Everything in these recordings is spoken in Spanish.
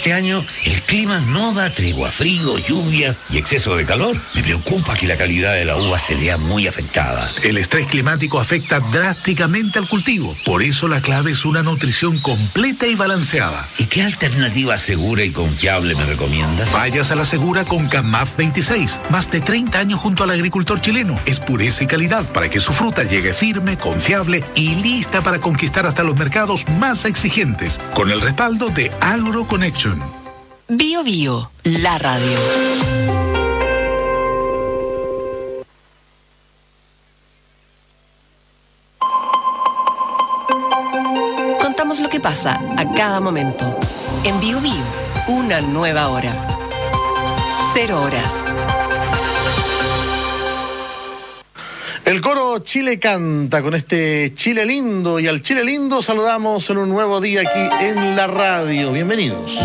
este año el clima no da tregua, frío, lluvias y exceso de calor. Me preocupa que la calidad de la uva se vea muy afectada. El estrés climático afecta drásticamente al cultivo. Por eso la clave es una nutrición completa y balanceada. ¿Y qué alternativa segura y confiable me recomiendas? Vayas a la segura con CAMAF 26. Más de 30 años junto al agricultor chileno. Es pureza y calidad para que su fruta llegue firme, confiable y lista para conquistar hasta los mercados más exigentes. Con el respaldo de AgroConnection. Bio Bio, la radio. Contamos lo que pasa a cada momento. En Bio Bio, una nueva hora. 0 horas. El coro Chile canta con este Chile lindo, y al Chile lindo saludamos en un nuevo día aquí en la radio. Bienvenidos.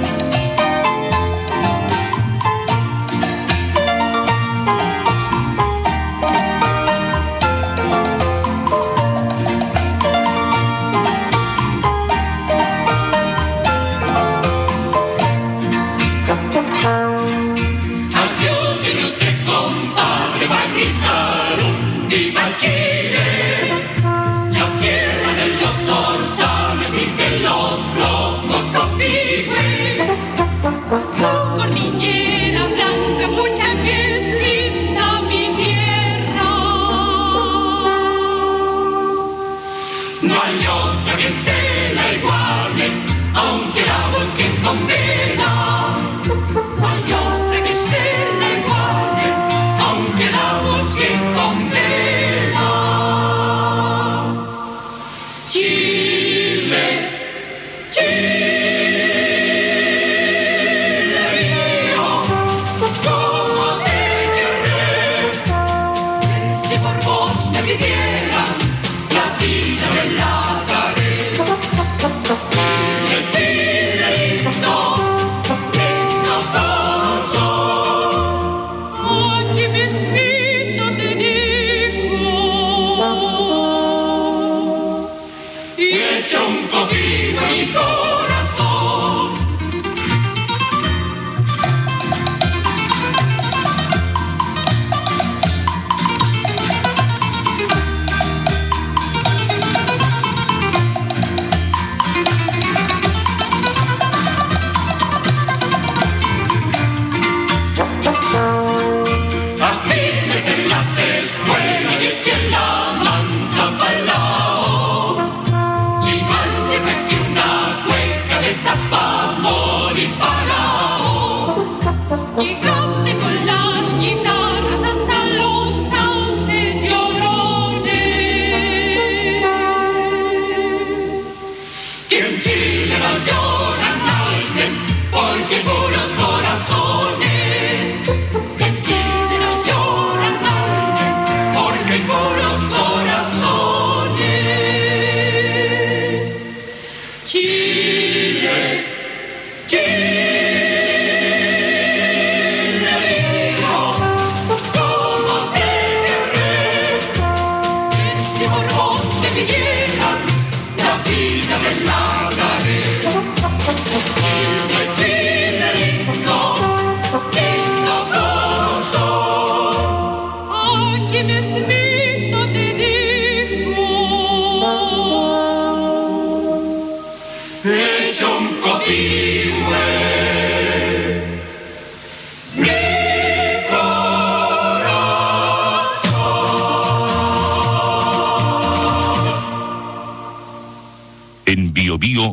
En Bio Bio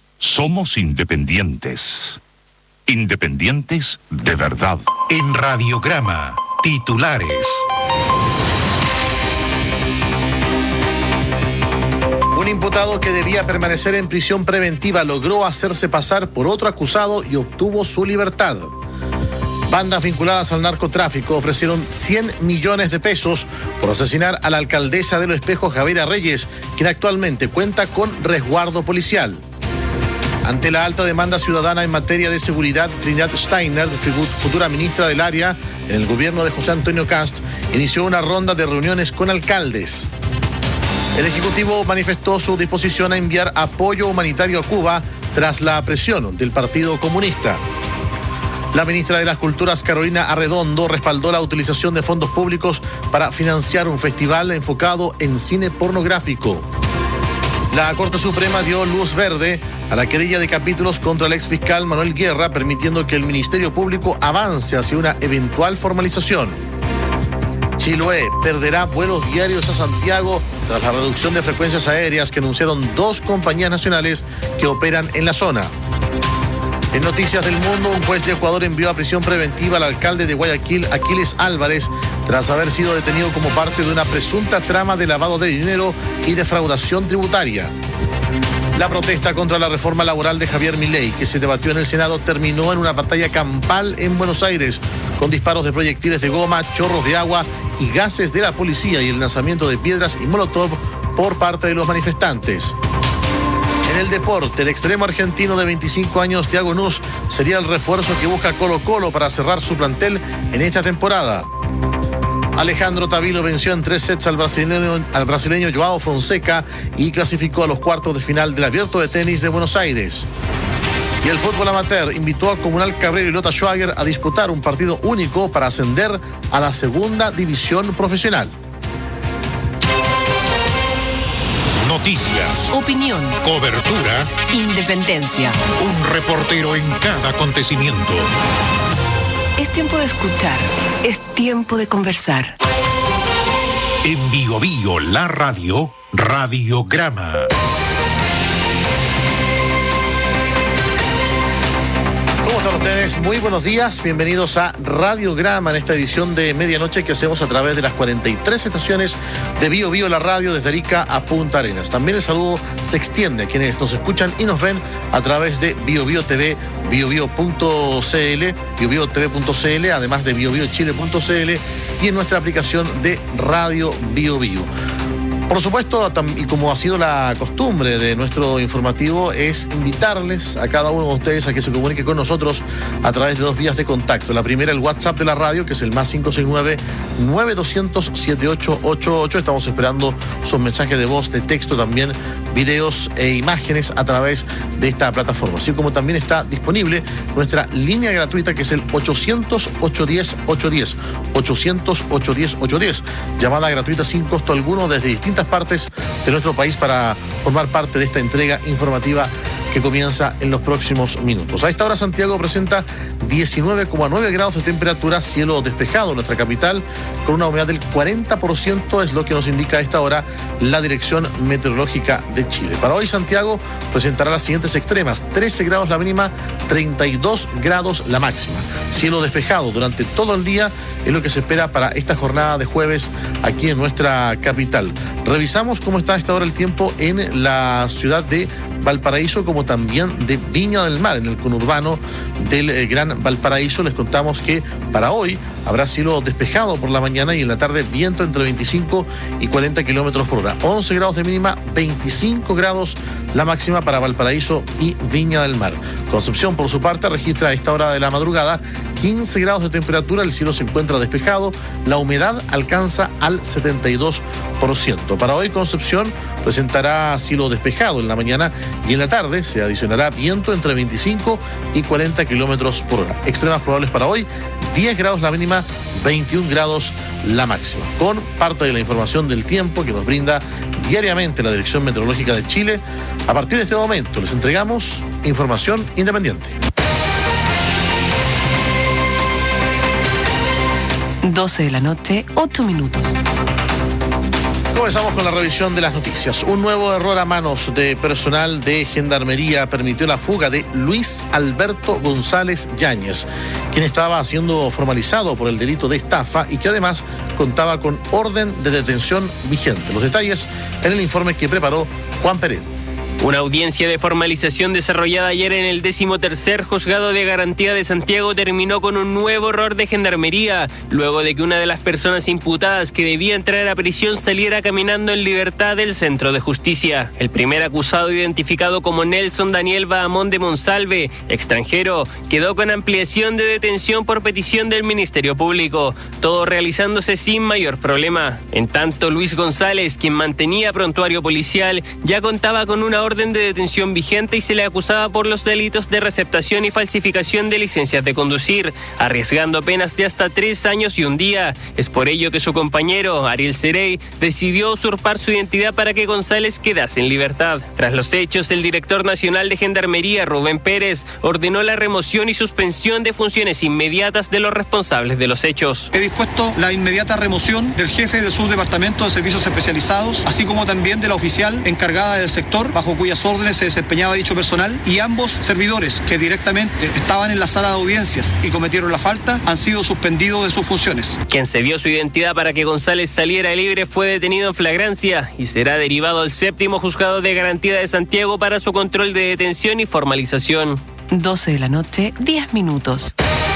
somos independientes. Independientes de verdad. En Radiograma, titulares. Un imputado que debía permanecer en prisión preventiva logró hacerse pasar por otro acusado y obtuvo su libertad. Bandas vinculadas al narcotráfico ofrecieron 100 millones de pesos por asesinar a la alcaldesa de Los Espejos, Javiera Reyes, quien actualmente cuenta con resguardo policial. Ante la alta demanda ciudadana en materia de seguridad, Trinidad Steiner, futura ministra del área en el gobierno de José Antonio Kast, inició una ronda de reuniones con alcaldes. El Ejecutivo manifestó su disposición a enviar apoyo humanitario a Cuba tras la presión del Partido Comunista. La ministra de las Culturas, Carolina Arredondo, respaldó la utilización de fondos públicos para financiar un festival enfocado en cine pornográfico. La Corte Suprema dio luz verde a la querella de capítulos contra el exfiscal Manuel Guerra, permitiendo que el Ministerio Público avance hacia una eventual formalización. Chiloé perderá vuelos diarios a Santiago tras la reducción de frecuencias aéreas que anunciaron 2 compañías nacionales que operan en la zona. En Noticias del Mundo, un juez de Ecuador envió a prisión preventiva al alcalde de Guayaquil, Aquiles Álvarez, tras haber sido detenido como parte de una presunta trama de lavado de dinero y defraudación tributaria. La protesta contra la reforma laboral de Javier Milei, que se debatió en el Senado, terminó en una batalla campal en Buenos Aires, con disparos de proyectiles de goma, chorros de agua y gases de la policía y el lanzamiento de piedras y molotov por parte de los manifestantes. En el deporte, el extremo argentino de 25 años, Thiago Nuss, sería el refuerzo que busca Colo-Colo para cerrar su plantel en esta temporada. Alejandro Tavilo venció en 3 sets al brasileño Joao Fonseca y clasificó a los cuartos de final del Abierto de Tenis de Buenos Aires. Y el fútbol amateur invitó a Comunal Cabrero y Lota Schwager a disputar un partido único para ascender a la segunda división profesional. Noticias, Opinión, cobertura, independencia. un reportero en cada acontecimiento. Es tiempo de escuchar, es tiempo de conversar. En Bio Bio, la radio, Radiograma. ¿Cómo están ustedes? Muy buenos días, bienvenidos a Radiograma en esta edición de medianoche que hacemos a través de las 43 estaciones de Bio Bio, la radio, desde Arica a Punta Arenas. También el saludo se extiende a quienes nos escuchan y nos ven a través de Bio Bio TV, biobio.cl, biobiotv.cl, además de biobiochile.cl y en nuestra aplicación de Radio Bio Bio. Por supuesto, y como ha sido la costumbre de nuestro informativo, es invitarles a cada uno de ustedes a que se comunique con nosotros a través de 2 vías de contacto. La primera, el WhatsApp de la radio, que es el más 569-9200-7888. Estamos esperando sus mensajes de voz, de texto, también videos e imágenes a través de esta plataforma. Así como también está disponible nuestra línea gratuita, que es el 800-810-810. 800-810-810. Llamada gratuita sin costo alguno desde distintas partes de nuestro país para formar parte de esta entrega informativa que comienza en los próximos minutos. A esta hora Santiago presenta 19,9 grados de temperatura, cielo despejado en nuestra capital, con una humedad del 40%, es lo que nos indica a esta hora la Dirección Meteorológica de Chile. Para hoy Santiago presentará las siguientes extremas: 13 grados la mínima, 32 grados la máxima. Cielo despejado durante todo el día es lo que se espera para esta jornada de jueves aquí en nuestra capital. Revisamos cómo está a esta hora el tiempo en la ciudad de Valparaíso, como también de Viña del Mar, en el conurbano del Gran Valparaíso. Les contamos que para hoy habrá cielo despejado por la mañana y en la tarde viento entre 25 y 40 kilómetros por hora. 11 grados de mínima, 25 grados la máxima para Valparaíso y Viña del Mar. Concepción, por su parte, registra a esta hora de la madrugada 15 grados de temperatura, el cielo se encuentra despejado, la humedad alcanza al 72%. Para hoy Concepción presentará cielo despejado en la mañana y en la tarde se adicionará viento entre 25 y 40 kilómetros por hora. Extremas probables para hoy: 10 grados la mínima, 21 grados la máxima. Con parte de la información del tiempo que nos brinda diariamente la Dirección Meteorológica de Chile, a partir de este momento les entregamos información independiente. 12 de la noche, 8 minutos. Comenzamos con la revisión de las noticias. Un nuevo error a manos de personal de Gendarmería permitió la fuga de Luis Alberto González Yáñez, quien estaba siendo formalizado por el delito de estafa y que además contaba con orden de detención vigente. Los detalles en el informe que preparó Juan Peredo. Una audiencia de formalización desarrollada ayer en el 13º Juzgado de Garantía de Santiago terminó con un nuevo error de Gendarmería, luego de que una de las personas imputadas que debía entrar a prisión saliera caminando en libertad del centro de justicia. El primer acusado, identificado como Nelson Daniel Bahamón de Monsalve, extranjero, quedó con ampliación de detención por petición del Ministerio Público, todo realizándose sin mayor problema. En tanto, Luis González, quien mantenía prontuario policial, ya contaba con una orden orden de detención vigente y se le acusaba por los delitos de receptación y falsificación de licencias de conducir, arriesgando penas de hasta 3 años y 1 día. Es por ello que su compañero, Ariel Cerey, decidió usurpar su identidad para que González quedase en libertad. Tras los hechos, el director nacional de Gendarmería, Rubén Pérez, ordenó la remoción y suspensión de funciones inmediatas de los responsables de los hechos. He dispuesto la inmediata remoción del jefe del subdepartamento de servicios especializados, así como también de la oficial encargada del sector, bajo cuyas órdenes se desempeñaba dicho personal, y ambos servidores que directamente estaban en la sala de audiencias y cometieron la falta han sido suspendidos de sus funciones. Quien cedió su identidad para que González saliera libre fue detenido en flagrancia y será derivado al 7º Juzgado de Garantía de Santiago para su control de detención y formalización. 12 de la noche, 10 minutos.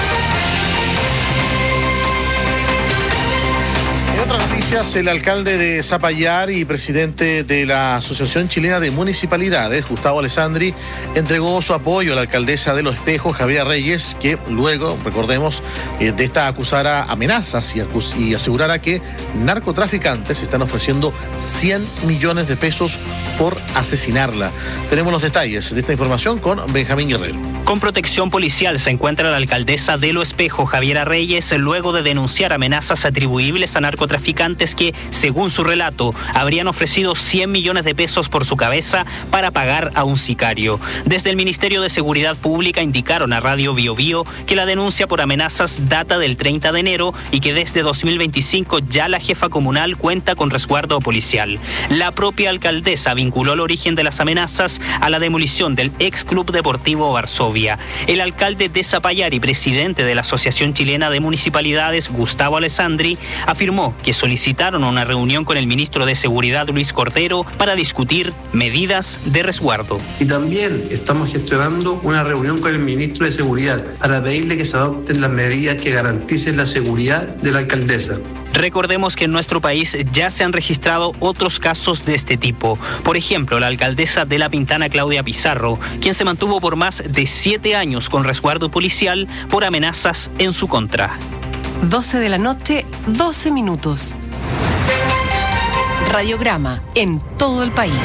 En otras noticias, el alcalde de Zapallar y presidente de la Asociación Chilena de Municipalidades, Gustavo Alessandri, entregó su apoyo a la alcaldesa de Los Espejos, Javiera Reyes, que luego, recordemos, de esta acusara amenazas y asegurara que narcotraficantes están ofreciendo 100 millones de pesos por asesinarla. Tenemos los detalles de esta información con Benjamín Guerrero. Con protección policial se encuentra la alcaldesa de Los Espejos, Javiera Reyes, luego de denunciar amenazas atribuibles a narcotraficantes que, según su relato, habrían ofrecido 100 millones de pesos por su cabeza para pagar a un sicario. Desde el Ministerio de Seguridad Pública indicaron a Radio Bio Bio que la denuncia por amenazas data del 30 de enero y que desde 2025 ya la jefa comunal cuenta con resguardo policial. La propia alcaldesa vinculó el origen de las amenazas a la demolición del ex Club Deportivo Varsovia. El alcalde de Zapallar y presidente de la Asociación Chilena de Municipalidades, Gustavo Alessandri, afirmó que solicitaron una reunión con el ministro de Seguridad, Luis Cordero, para discutir medidas de resguardo. Y también estamos gestionando una reunión con el ministro de Seguridad para pedirle que se adopten las medidas que garanticen la seguridad de la alcaldesa. Recordemos que en nuestro país ya se han registrado otros casos de este tipo. Por ejemplo, la alcaldesa de La Pintana, Claudia Pizarro, quien se mantuvo por más de 7 años con resguardo policial por amenazas en su contra. 12 de la noche, 12 minutos. Radiograma en todo el país.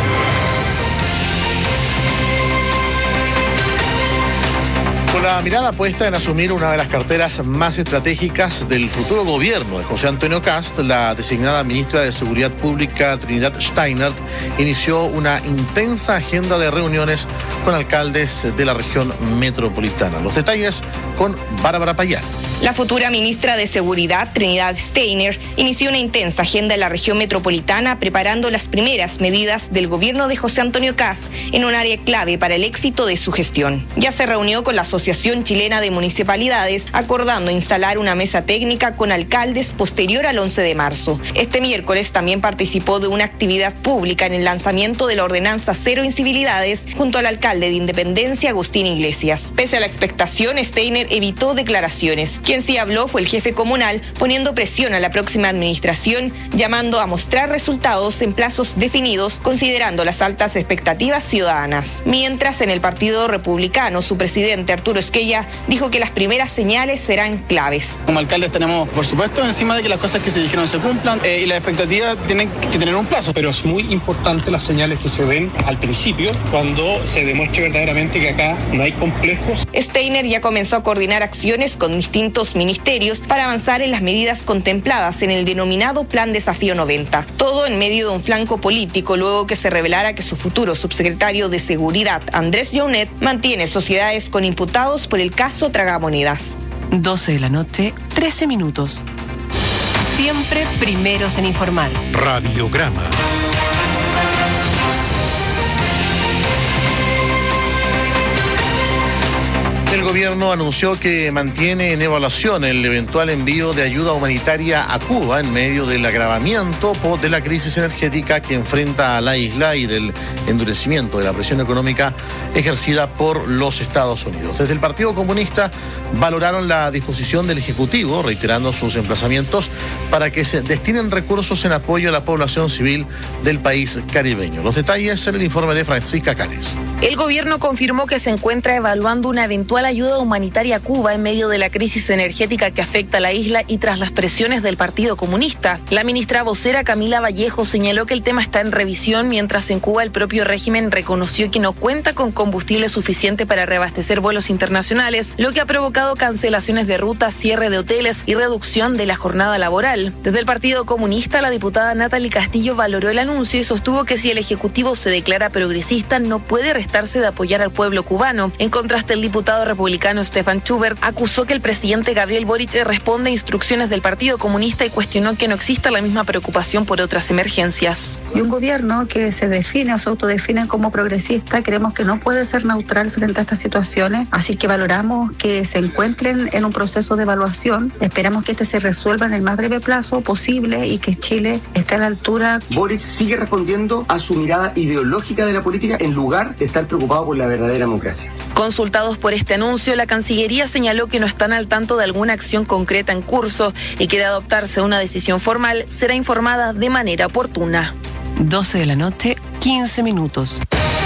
Con la mirada puesta en asumir una de las carteras más estratégicas del futuro gobierno de José Antonio Kast, la designada ministra de Seguridad Pública, Trinidad Steinert, inició una intensa agenda de reuniones con alcaldes de la región metropolitana. Los detalles con Bárbara Payán. La futura ministra de Seguridad, Trinidad Steinert, inició una intensa agenda en la región metropolitana preparando las primeras medidas del gobierno de José Antonio Kast en un área clave para el éxito de su gestión. Ya se reunió con la Asociación Chilena de Municipalidades, acordando instalar una mesa técnica con alcaldes posterior al 11 de marzo. Este miércoles también participó de una actividad pública en el lanzamiento de la ordenanza Cero Incivilidades junto al alcalde de Independencia, Agustín Iglesias. Pese a la expectación, Steinert evitó declaraciones. Quien sí habló fue el jefe comunal, poniendo presión a la próxima administración, llamando a mostrar resultados en plazos definidos, considerando las altas expectativas ciudadanas. Mientras, en el Partido Republicano, su presidente Arturo Esquella dijo que las primeras señales serán claves. Como alcaldes tenemos, por supuesto, encima de que las cosas que se dijeron se cumplan y las expectativas tienen que tener un plazo. Pero es muy importante las señales que se den al principio, cuando se demuestre verdaderamente que acá no hay complejos. Steinert ya comenzó a coordinar acciones con distintos ministerios para avanzar en las medidas contempladas en el denominado Plan Desafío 90. Todo en medio de un flanco político, luego que se revelara que su futuro subsecretario de Seguridad, Andrés Jounet, mantiene sociedades con imputados por el caso Tragamonedas. 12 de la noche, 13 minutos. Siempre primeros en informar. Radiograma. El gobierno anunció que mantiene en evaluación el eventual envío de ayuda humanitaria a Cuba en medio del agravamiento de la crisis energética que enfrenta a la isla y del endurecimiento de la presión económica ejercida por los Estados Unidos. Desde el Partido Comunista valoraron la disposición del Ejecutivo, reiterando sus emplazamientos para que se destinen recursos en apoyo a la población civil del país caribeño. Los detalles en el informe de Francisca Cares. El gobierno confirmó que se encuentra evaluando una eventual ayuda humanitaria a Cuba en medio de la crisis energética que afecta a la isla y tras las presiones del Partido Comunista. La ministra vocera Camila Vallejo señaló que el tema está en revisión, mientras en Cuba el propio régimen reconoció que no cuenta con combustible suficiente para reabastecer vuelos internacionales, lo que ha provocado cancelaciones de rutas, cierre de hoteles y reducción de la jornada laboral. Desde el Partido Comunista, la diputada Natalie Castillo valoró el anuncio y sostuvo que si el Ejecutivo se declara progresista, no puede restarse de apoyar al pueblo cubano. En contraste, el diputado republicano Stefan Schubert acusó que el presidente Gabriel Boric responde a instrucciones del Partido Comunista y cuestionó que no exista la misma preocupación por otras emergencias. Y un gobierno que se define o se autodefine como progresista, creemos que no puede ser neutral frente a estas situaciones, así que valoramos que se encuentren en un proceso de evaluación. Esperamos que este se resuelva en el más breve plazo posible y que Chile esté a la altura. Boric sigue respondiendo a su mirada ideológica de la política en lugar de estar preocupado por la verdadera democracia. Consultados por este anuncio, la Cancillería señaló que no están al tanto de alguna acción concreta en curso y que de adoptarse una decisión formal será informada de manera oportuna. 12 de la noche, 15 minutos.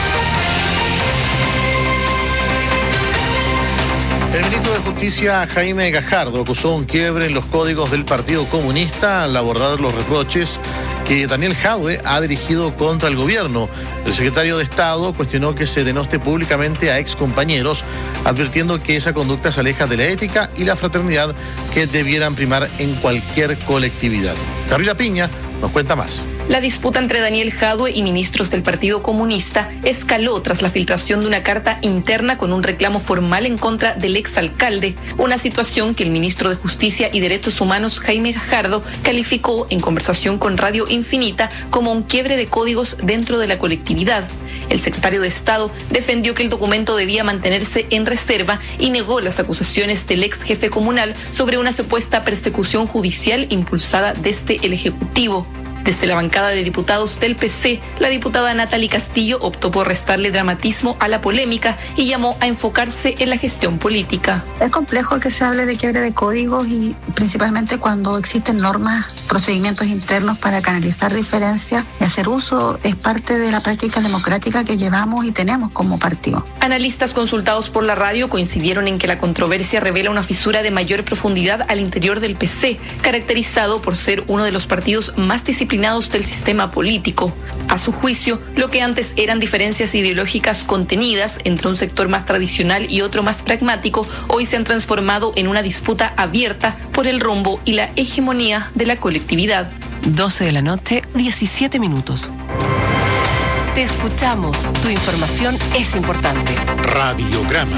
El ministro de Justicia, Jaime Gajardo, acusó un quiebre en los códigos del Partido Comunista al abordar los reproches que Daniel Jadwe ha dirigido contra el gobierno. El secretario de Estado cuestionó que se denoste públicamente a excompañeros, advirtiendo que esa conducta se aleja de la ética y la fraternidad que debieran primar en cualquier colectividad. Gabriela Piña nos cuenta más. La disputa entre Daniel Jadwe y ministros del Partido Comunista escaló tras la filtración de una carta interna con un reclamo formal en contra del exalcalde, una situación que el ministro de Justicia y Derechos Humanos, Jaime Gajardo, calificó en conversación con Radio Infinita como un quiebre de códigos dentro de la colectividad. El secretario de Estado defendió que el documento debía mantenerse en reserva y negó las acusaciones del ex jefe comunal sobre una supuesta persecución judicial impulsada desde el Ejecutivo. Desde la bancada de diputados del PC, la diputada Natalie Castillo optó por restarle dramatismo a la polémica y llamó a enfocarse en la gestión política. Es complejo que se hable de quiebre de códigos y principalmente cuando existen normas, procedimientos internos para canalizar diferencias y hacer uso es parte de la práctica democrática que llevamos y tenemos como partido. Analistas consultados por la radio coincidieron en que la controversia revela una fisura de mayor profundidad al interior del PC, caracterizado por ser uno de los partidos más disciplinados del sistema político. A su juicio, lo que antes eran diferencias ideológicas contenidas entre un sector más tradicional y otro más pragmático, hoy se han transformado en una disputa abierta por el rumbo y la hegemonía de la colectividad. 12 de la noche, 17 minutos. Te escuchamos. Tu información es importante. Radiograma.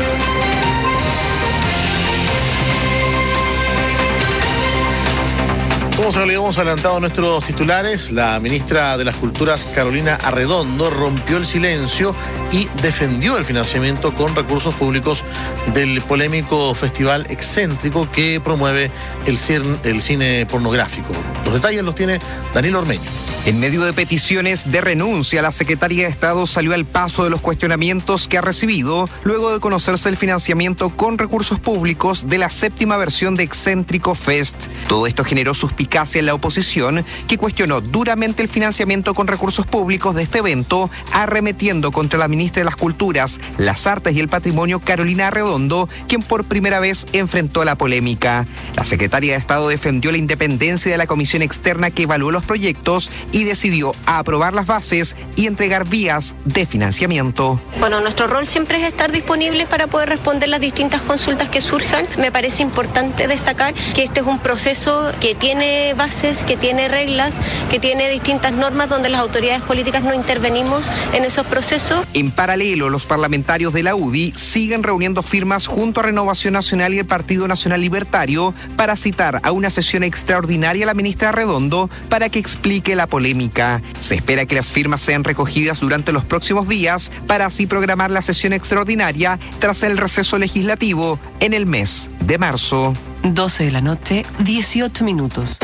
Como se lo habíamos adelantado nuestros titulares, la ministra de las Culturas, Carolina Arredondo, rompió el silencio y defendió el financiamiento con recursos públicos del polémico festival excéntrico que promueve el cine pornográfico. Los detalles los tiene Daniel Ormeño. En medio de peticiones de renuncia, la Secretaría de Estado salió al paso de los cuestionamientos que ha recibido luego de conocerse el financiamiento con recursos públicos de la 7ª versión de Excéntrico Fest. Todo esto generó suspicacia en la oposición, que cuestionó duramente el financiamiento con recursos públicos de este evento, arremetiendo contra la ministra de las Culturas, las Artes y el Patrimonio, Carolina Arredondo, quien por primera vez enfrentó la polémica. La Secretaría de Estado defendió la independencia de la comisión externa que evaluó los proyectos y decidió aprobar las bases y entregar vías de financiamiento. Bueno, nuestro rol siempre es estar disponible para poder responder las distintas consultas que surjan. Me parece importante destacar que este es un proceso que tiene bases, que tiene reglas, que tiene distintas normas donde las autoridades políticas no intervenimos en esos procesos. En paralelo, los parlamentarios de la UDI siguen reuniendo firmas junto a Renovación Nacional y el Partido Nacional Libertario para citar a una sesión extraordinaria a la ministra Arredondo para que explique la polémica. Se espera que las firmas sean recogidas durante los próximos días para así programar la sesión extraordinaria tras el receso legislativo en el mes de marzo. 12 de la noche, 18 minutos.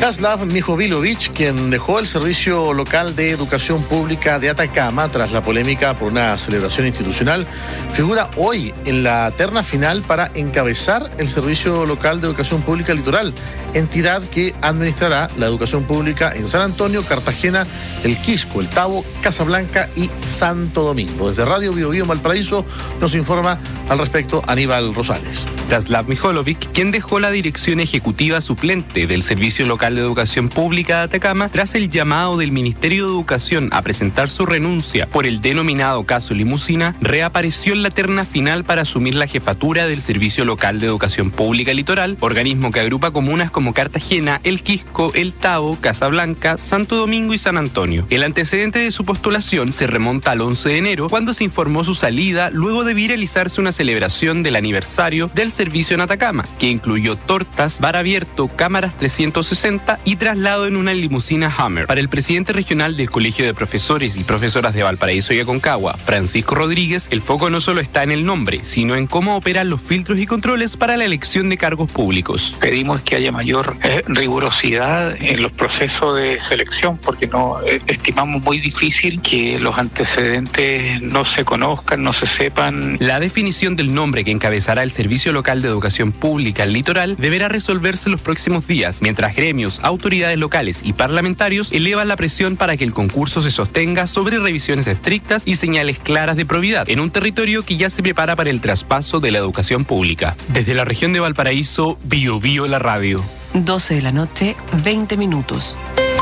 Czaslaw Michowilowicz, quien dejó el Servicio Local de Educación Pública de Atacama tras la polémica por una celebración institucional, figura hoy en la terna final para encabezar el Servicio Local de Educación Pública Litoral, entidad que administrará la educación pública en San Antonio, Cartagena, El Quisco, El Tabo, Casablanca y Santo Domingo. Desde Radio Bio Bio Valparaíso nos informa al respecto Aníbal Rosales. Czaslaw Michowilowicz, quien dejó la dirección ejecutiva suplente del Servicio Local de Educación Pública de Atacama tras el llamado del Ministerio de Educación a presentar su renuncia por el denominado caso Limusina, reapareció en la terna final para asumir la jefatura del Servicio Local de Educación Pública Litoral, organismo que agrupa comunas como Cartagena, El Quisco, El Tabo, Casablanca, Santo Domingo y San Antonio. El antecedente de su postulación se remonta al 11 de enero, cuando se informó su salida luego de viralizarse una celebración del aniversario del servicio en Atacama, que incluyó tortas, bar abierto, cámaras 360 y traslado en una limusina Hummer. Para el presidente regional del Colegio de Profesores y Profesoras de Valparaíso y Aconcagua, Francisco Rodríguez, el foco no solo está en el nombre, sino en cómo operan los filtros y controles para la elección de cargos públicos. Pedimos que haya mayor rigurosidad en los procesos de selección, porque no estimamos muy difícil que los antecedentes no se conozcan, no se sepan. La definición del nombre que encabezará el Servicio Local de Educación Pública al Litoral deberá resolverse en los próximos días, mientras gremios, autoridades locales y parlamentarios elevan la presión para que el concurso se sostenga sobre revisiones estrictas y señales claras de probidad en un territorio que ya se prepara para el traspaso de la educación pública. Desde la región de Valparaíso, Bio Bio la radio. 12 de la noche, 20 minutos.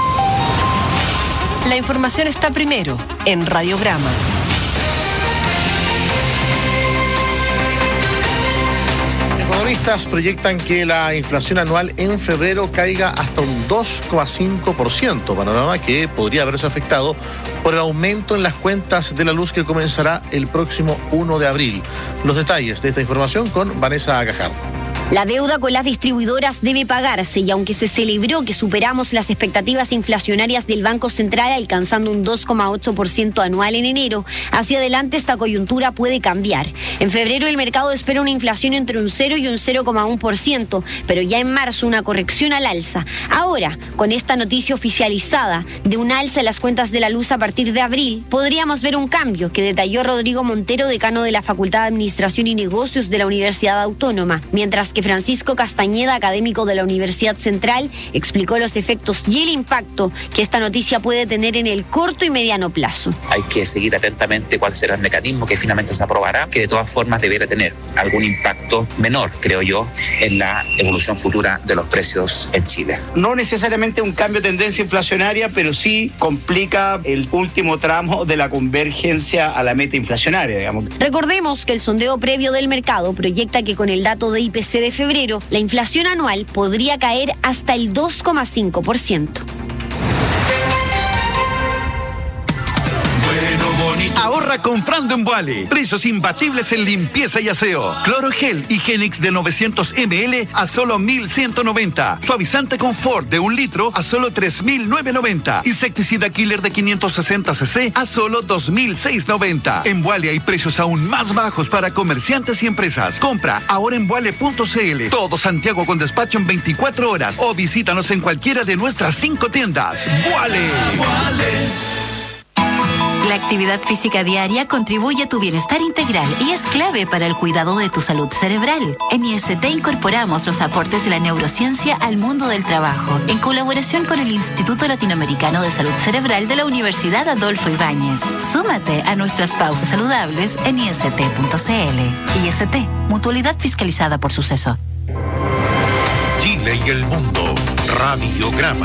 La información está primero en Radiograma. Economistas proyectan que la inflación anual en febrero caiga hasta un 2,5%, panorama que podría haberse afectado por el aumento en las cuentas de la luz que comenzará el próximo 1 de abril. Los detalles de esta información con Vanessa Gajardo. La deuda con las distribuidoras debe pagarse y aunque se celebró que superamos las expectativas inflacionarias del Banco Central alcanzando un 2,8% anual en enero, hacia adelante esta coyuntura puede cambiar. En febrero el mercado espera una inflación entre un 0 y un 0,1%, pero ya en marzo una corrección al alza. Ahora, con esta noticia oficializada de un alza en las cuentas de la luz a partir de abril, podríamos ver un cambio que detalló Rodrigo Montero, decano de la Facultad de Administración y Negocios de la Universidad Autónoma, mientras que Francisco Castañeda, académico de la Universidad Central, explicó los efectos y el impacto que esta noticia puede tener en el corto y mediano plazo. Hay que seguir atentamente cuál será el mecanismo que finalmente se aprobará, que de todas formas deberá tener algún impacto menor, creo yo, en la evolución futura de los precios en Chile. No necesariamente un cambio de tendencia inflacionaria, pero sí complica el último tramo de la convergencia a la meta inflacionaria, digamos. Recordemos que el sondeo previo del mercado proyecta que con el dato de IPC de febrero, la inflación anual podría caer hasta el 2,5%. Ahorra comprando en Vuale. Precios imbatibles en limpieza y aseo. Cloro Gel Higienix de 900 ml a solo 1.190. Suavizante Confort de 1 litro a solo 3.990. Insecticida Killer de 560 cc a solo 2.690. En Vuale hay precios aún más bajos para comerciantes y empresas. Compra ahora en Vuale.cl. Todo Santiago con despacho en 24 horas o visítanos en cualquiera de nuestras 5 tiendas. Vuale. La actividad física diaria contribuye a tu bienestar integral y es clave para el cuidado de tu salud cerebral. En IST incorporamos los aportes de la neurociencia al mundo del trabajo, en colaboración con el Instituto Latinoamericano de Salud Cerebral de la Universidad Adolfo Ibáñez. Súmate a nuestras pausas saludables en ist.cl. IST, mutualidad fiscalizada por Suceso. Chile y el mundo. Radiograma.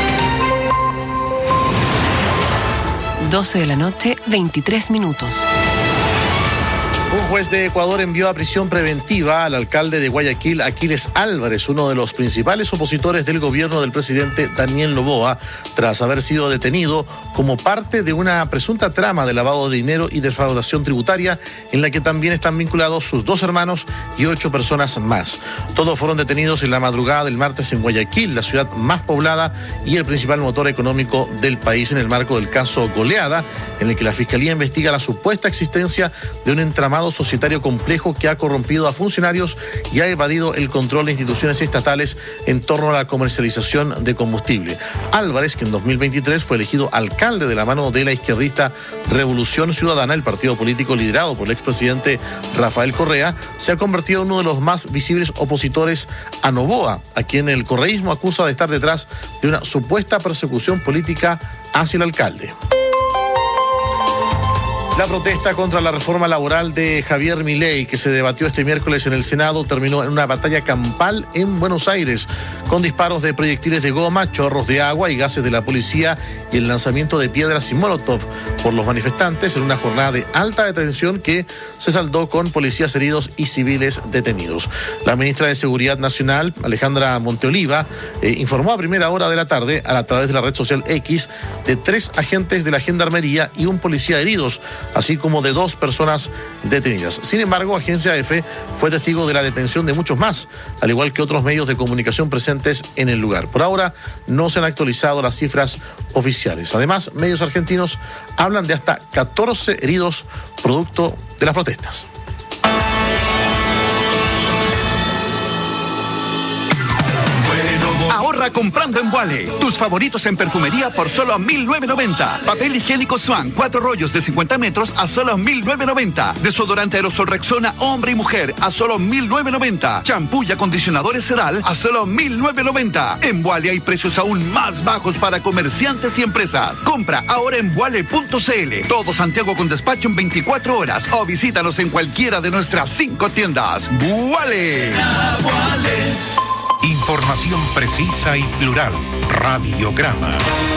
12 de la noche, 23 minutos. Un juez de Ecuador envió a prisión preventiva al alcalde de Guayaquil, Aquiles Álvarez, uno de los principales opositores del gobierno del presidente Daniel Noboa, tras haber sido detenido como parte de una presunta trama de lavado de dinero y defraudación tributaria, en la que también están vinculados sus 2 hermanos y 8 personas más. Todos fueron detenidos en la madrugada del martes en Guayaquil, la ciudad más poblada y el principal motor económico del país, en el marco del caso Goleada, en el que la Fiscalía investiga la supuesta existencia de un entramado entramado societario complejo que ha corrompido a funcionarios y ha evadido el control de instituciones estatales en torno a la comercialización de combustible. Álvarez, que en 2023 fue elegido alcalde de la mano de la izquierdista Revolución Ciudadana, el partido político liderado por el expresidente Rafael Correa, se ha convertido en uno de los más visibles opositores a Noboa, a quien el correísmo acusa de estar detrás de una supuesta persecución política hacia el alcalde. La protesta contra la reforma laboral de Javier Milei, que se debatió este miércoles en el Senado, terminó en una batalla campal en Buenos Aires, con disparos de proyectiles de goma, chorros de agua y gases de la policía y el lanzamiento de piedras y molotov por los manifestantes en una jornada de alta tensión que se saldó con policías heridos y civiles detenidos. La ministra de Seguridad Nacional, Alejandra Monteoliva, informó a primera hora de la tarde, a través de la red social X, de 3 agentes de la Gendarmería y un policía heridos, así como de 2 personas detenidas. Sin embargo, Agencia EFE fue testigo de la detención de muchos más, al igual que otros medios de comunicación presentes en el lugar. Por ahora, no se han actualizado las cifras oficiales. Además, medios argentinos hablan de hasta 14 heridos producto de las protestas. Ahorra comprando en Wally. Tus favoritos en perfumería por solo 1.990. Papel higiénico Swan, 4 rollos de 50 metros a solo 1.990. Desodorante aerosol Rexona, hombre y mujer, a solo 1.990. Champú y acondicionadores Sedal a solo 1.990. En Wally hay precios aún más bajos para comerciantes y empresas. Compra ahora en wally.cl. Todo Santiago con despacho en 24 horas o visítanos en cualquiera de nuestras 5 tiendas. Wally. Información precisa y plural. Radiograma.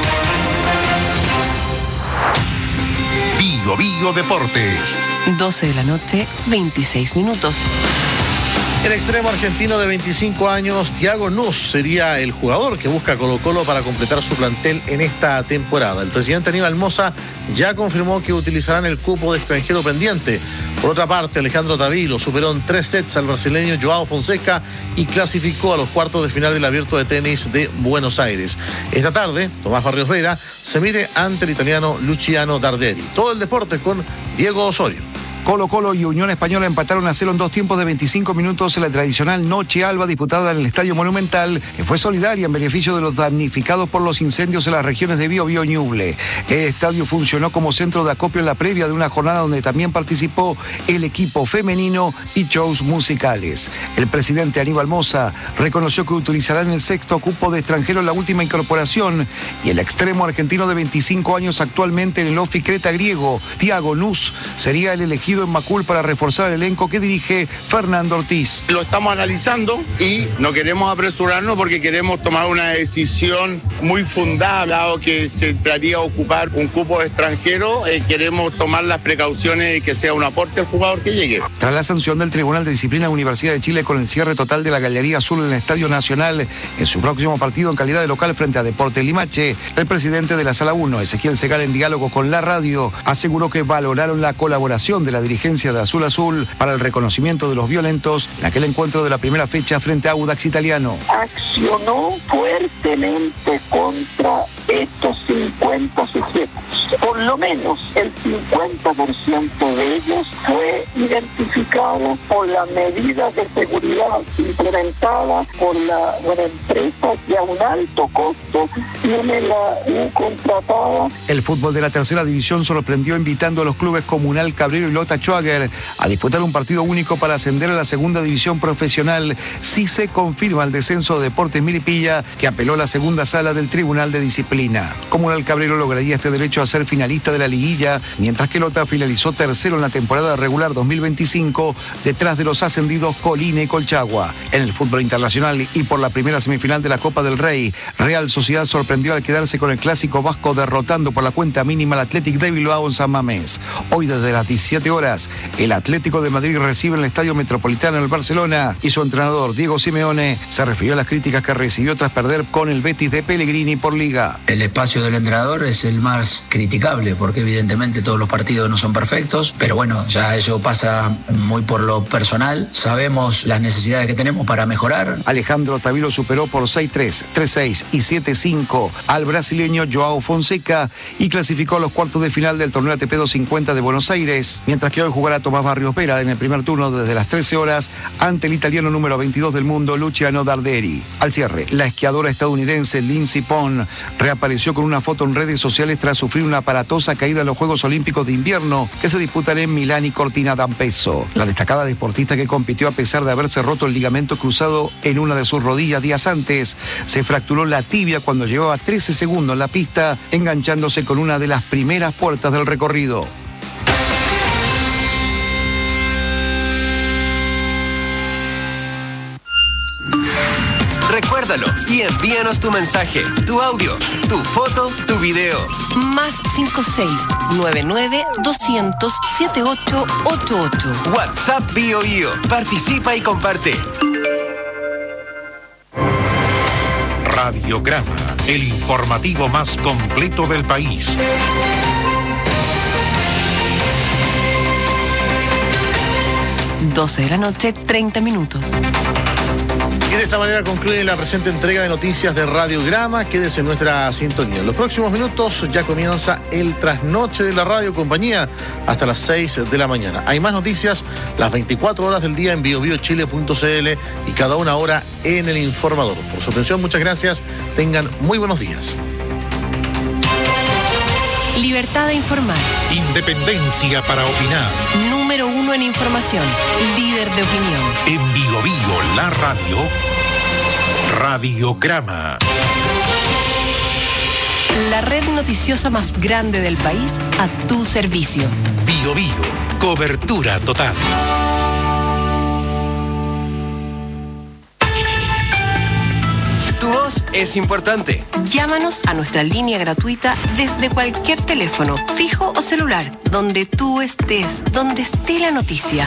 Bio Bio Deportes. 12 de la noche, 26 minutos. El extremo argentino de 25 años, Thiago Nuss, sería el jugador que busca Colo-Colo para completar su plantel en esta temporada. El presidente Aníbal Mosa ya confirmó que utilizarán el cupo de extranjero pendiente. Por otra parte, Alejandro Tavilo superó en 3 sets al brasileño Joao Fonseca y clasificó a los cuartos de final del Abierto de Tenis de Buenos Aires. Esta tarde, Tomás Barrios Vera se mide ante el italiano Luciano Darderi. Todo el deporte con Diego Osorio. Colo-Colo y Unión Española empataron a 0 en 2 tiempos de 25 minutos en la tradicional Noche Alba disputada en el Estadio Monumental, que fue solidaria en beneficio de los damnificados por los incendios en las regiones de Biobío y Ñuble. El estadio funcionó como centro de acopio en la previa de una jornada donde también participó el equipo femenino y shows musicales. El presidente Aníbal Mosa reconoció que utilizarán el 6º cupo de extranjero en la última incorporación y el extremo argentino de 25 años actualmente en el Ofi Creta griego, Thiago Nuss, sería el elegido en Macul para reforzar el elenco que dirige Fernando Ortiz. Lo estamos analizando y no queremos apresurarnos porque queremos tomar una decisión muy fundada, dado que se entraría a ocupar un cupo extranjero, queremos tomar las precauciones de que sea un aporte al jugador que llegue. Tras la sanción del Tribunal de Disciplina de la Universidad de Chile con el cierre total de la Galería Azul en el Estadio Nacional en su próximo partido en calidad de local frente a Deportes Limache, el presidente de la Sala 1, Ezequiel Segal, en diálogo con la radio, aseguró que valoraron la colaboración de la dirigencia de Azul Azul para el reconocimiento de los violentos en aquel encuentro de la primera fecha frente a Audax Italiano. Accionó fuertemente contra estos 50 sujetos. Por lo menos el 50% de ellos fue identificado por la medida de seguridad implementada por la empresa que a un alto costo tiene la contratada. El fútbol de la tercera división sorprendió invitando a los clubes Comunal Cabrero y Lota Schwager a disputar un partido único para ascender a la segunda división profesional si se confirma el descenso de Deportes Milipilla, que apeló a la segunda sala del Tribunal de Disciplina. Comunal Cabrero lograría este derecho a ser finalista de la liguilla, mientras que Lota finalizó tercero en la temporada regular 2025, detrás de los ascendidos Colina y Colchagua. En el fútbol internacional y por la primera semifinal de la Copa del Rey, Real Sociedad sorprendió al quedarse con el clásico vasco, derrotando por la cuenta mínima al Athletic de Bilbao en San Mamés. Hoy desde las 17 horas, el Atlético de Madrid recibe en el Estadio Metropolitano el Barcelona y su entrenador Diego Simeone se refirió a las críticas que recibió tras perder con el Betis de Pellegrini por Liga. El espacio del entrenador es el más criticado lamentable, porque evidentemente todos los partidos no son perfectos, pero bueno, ya eso pasa muy por lo personal. Sabemos las necesidades que tenemos para mejorar. Alejandro Tavilo superó por 6-3, 3-6 y 7-5 al brasileño Joao Fonseca y clasificó a los cuartos de final del torneo ATP 250 de Buenos Aires, mientras que hoy jugará Tomás Barrios Vera en el primer turno desde las 13 horas ante el italiano número 22 del mundo, Luciano Darderi. Al cierre, la esquiadora estadounidense Lindsey Vonn reapareció con una foto en redes sociales tras sufrir una aparatosa caída en los Juegos Olímpicos de Invierno que se disputan en Milán y Cortina d'Ampezzo. La destacada deportista, que compitió a pesar de haberse roto el ligamento cruzado en una de sus rodillas días antes, se fracturó la tibia cuando llevaba 13 segundos en la pista, enganchándose con una de las primeras puertas del recorrido. Recuérdalo y envíanos tu mensaje, tu audio, tu foto, tu video. Más 56-99-200-7888. WhatsApp Bio Bio. Participa y comparte. Radiograma, el informativo más completo del país. 12 de la noche, 30 minutos. Y de esta manera concluye la presente entrega de noticias de Radiograma. Quédese en nuestra sintonía. En los próximos minutos ya comienza el trasnoche de la radio compañía hasta las 6 de la mañana. Hay más noticias las 24 horas del día en biobiochile.cl y cada una hora en El Informador. Por su atención, muchas gracias. Tengan muy buenos días. Libertad de informar. Independencia para opinar. Número 1 en información. Líder de opinión. En Bio Bio, la radio. Radiograma. La red noticiosa más grande del país a tu servicio. Bio Bio, cobertura total. Tu voz es importante. Llámanos a nuestra línea gratuita desde cualquier teléfono, fijo o celular, donde tú estés, donde esté la noticia.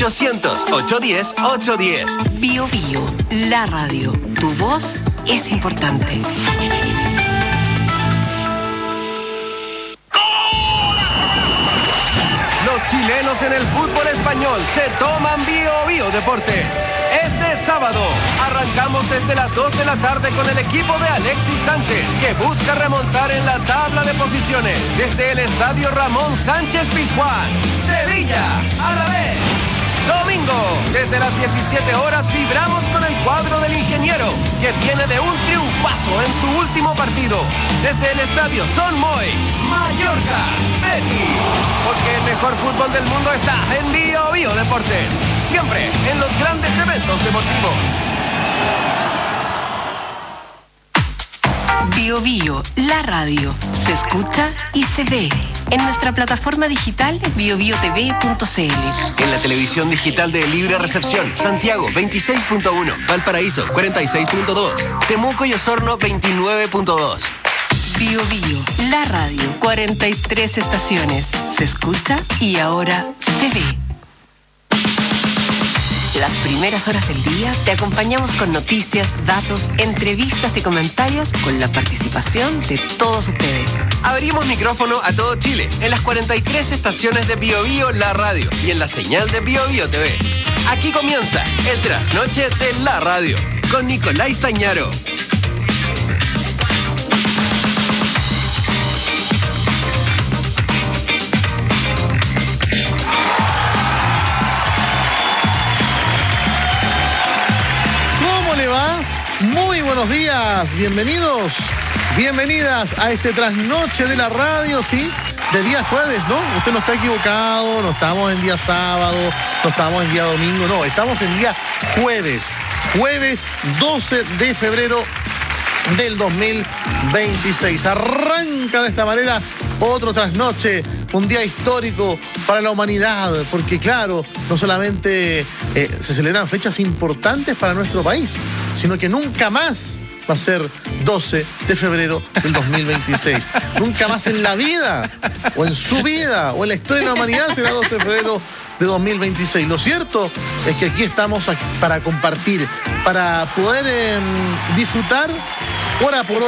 800-810-810. Bio Bio, la radio. Tu voz es importante. Los chilenos en el fútbol español se toman Bio Bio Deportes. Este sábado arrancamos desde las 2 de la tarde con el equipo de Alexis Sánchez, que busca remontar en la tabla de posiciones desde el Estadio Ramón Sánchez Pizjuán. Sevilla, a la vez. Domingo, desde las 17 horas vibramos con el cuadro del Ingeniero, que viene de un triunfazo en su último partido. Desde el Estadio Son Moix, Mallorca, Betis. Porque el mejor fútbol del mundo está en Bio Bio Deportes. Siempre en los grandes eventos deportivos. Bio Bio, la radio. Se escucha y se ve. En nuestra plataforma digital biobiotv.cl. En la televisión digital de Libre Recepción, Santiago 26.1, Valparaíso 46.2, Temuco y Osorno 29.2. Bio Bio, la radio. 43 estaciones. Se escucha y ahora se ve. Las primeras horas del día te acompañamos con noticias, datos, entrevistas y comentarios con la participación de todos ustedes. Abrimos micrófono a todo Chile en las 43 estaciones de Bio Bio, la radio, y en la señal de Bio Bio TV. Aquí comienza el trasnoche de la radio con Nicolás Tañaro. Muy buenos días, bienvenidos, bienvenidas a este trasnoche de la radio, ¿sí? De día jueves, ¿no? Usted no está equivocado, no estamos en día sábado, no estamos en día domingo, no, estamos en día jueves, jueves 12 de febrero del 2026. Arranca de esta manera otro trasnoche, un día histórico para la humanidad, porque claro, no solamente se celebran fechas importantes para nuestro país, sino que nunca más va a ser 12 de febrero del 2026. Nunca más en la vida, o en su vida, o en la historia de la humanidad será 12 de febrero de 2026. Lo cierto es que aquí estamos para compartir, para poder disfrutar hora por hora